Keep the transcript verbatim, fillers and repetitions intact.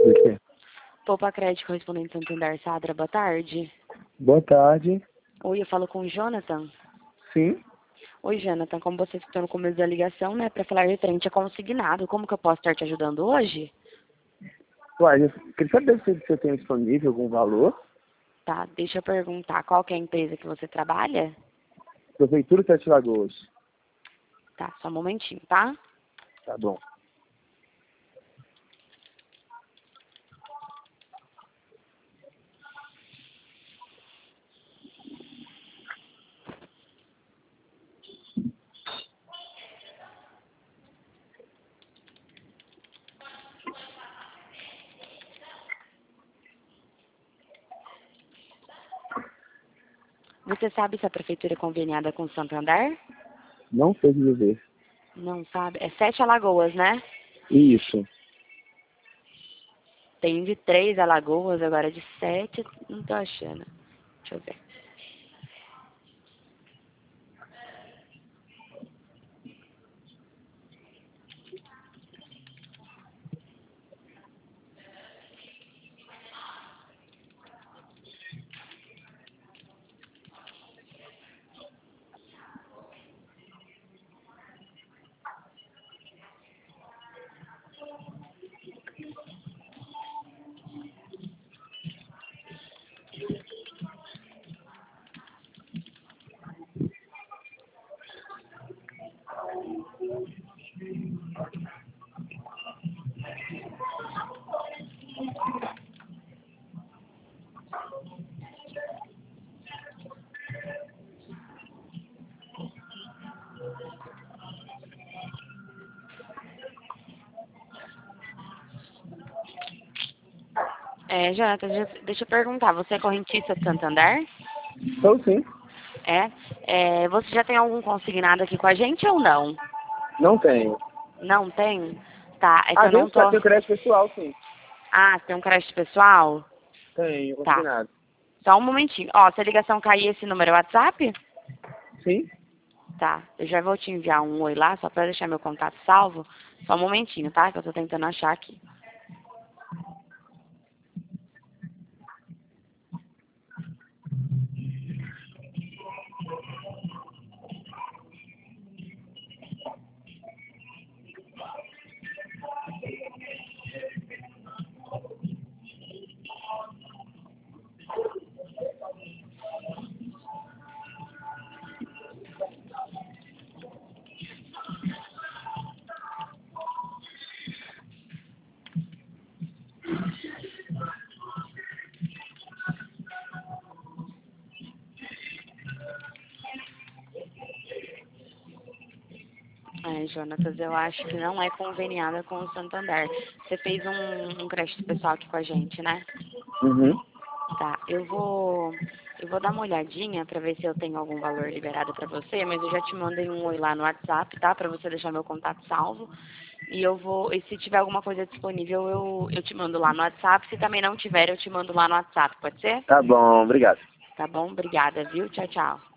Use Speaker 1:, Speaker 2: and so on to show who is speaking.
Speaker 1: Por quê?
Speaker 2: Poupa Crédito correspondente Santander Sadra, boa tarde.
Speaker 1: Boa tarde.
Speaker 2: Oi, eu falo com o Jonathan.
Speaker 1: Sim?
Speaker 2: Oi, Jonathan, como você citou no começo da ligação, né, para falar referente a consignado, como que eu posso estar te ajudando hoje?
Speaker 1: Uai, eu queria saber se você tem disponível algum valor.
Speaker 2: Tá, deixa eu perguntar, qual que é a empresa que você trabalha?
Speaker 1: Prefeitura de Sete Lagoas.
Speaker 2: Tá, só um momentinho, tá?
Speaker 1: Tá bom.
Speaker 2: Você sabe se a prefeitura é conveniada com o Santander?
Speaker 1: Não sei dizer.
Speaker 2: Não sabe. É Sete Alagoas, né?
Speaker 1: Isso.
Speaker 2: Tem de três Alagoas, agora de sete, não tô achando. Deixa eu ver. É, Jonathan, deixa deixa eu perguntar, você é correntista de Santander?
Speaker 1: Sou sim.
Speaker 2: É? É, você já tem algum consignado aqui com a gente ou não?
Speaker 1: Não tenho.
Speaker 2: Não tem? Tá, é que
Speaker 1: A
Speaker 2: eu não
Speaker 1: gente já
Speaker 2: tô...
Speaker 1: tem o crédito pessoal, sim.
Speaker 2: Ah, você tem um crédito pessoal?
Speaker 1: Tenho,
Speaker 2: Tá,
Speaker 1: consignado.
Speaker 2: só um momentinho. Ó, se a ligação cair, esse número é WhatsApp?
Speaker 1: Sim?
Speaker 2: Tá, eu já vou te enviar um oi lá, só pra deixar meu contato salvo. Só um momentinho, tá? Que eu tô tentando achar aqui. É, Jonatas, eu acho que não é conveniada com o Santander. Você fez um, um crédito pessoal aqui com a gente, né?
Speaker 1: Uhum.
Speaker 2: Tá, eu vou eu vou dar uma olhadinha pra ver se eu tenho algum valor liberado pra você, mas eu já te mandei um oi lá no WhatsApp, tá? Pra você deixar meu contato salvo. E eu vou, e se tiver alguma coisa disponível, eu, eu te mando lá no WhatsApp. Se também não tiver, eu te mando lá no WhatsApp, pode ser?
Speaker 1: Tá bom, obrigado.
Speaker 2: Tá bom? Obrigada, viu? Tchau, tchau.